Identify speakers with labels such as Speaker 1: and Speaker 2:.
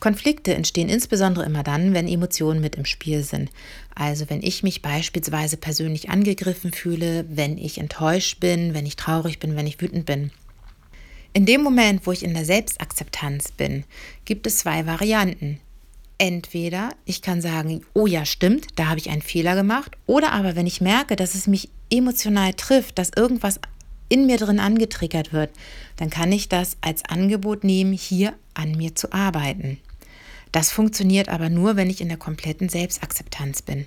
Speaker 1: Konflikte entstehen insbesondere immer dann, wenn Emotionen mit im Spiel sind. Also wenn ich mich beispielsweise persönlich angegriffen fühle, wenn ich enttäuscht bin, wenn ich traurig bin, wenn ich wütend bin. In dem Moment, wo ich in der Selbstakzeptanz bin, gibt es zwei Varianten. Entweder ich kann sagen, oh ja, stimmt, da habe ich einen Fehler gemacht. Oder aber, wenn ich merke, dass es mich emotional trifft, dass irgendwas in mir drin angetriggert wird, dann kann ich das als Angebot nehmen, hier an mir zu arbeiten. Das funktioniert aber nur, wenn ich in der kompletten Selbstakzeptanz bin.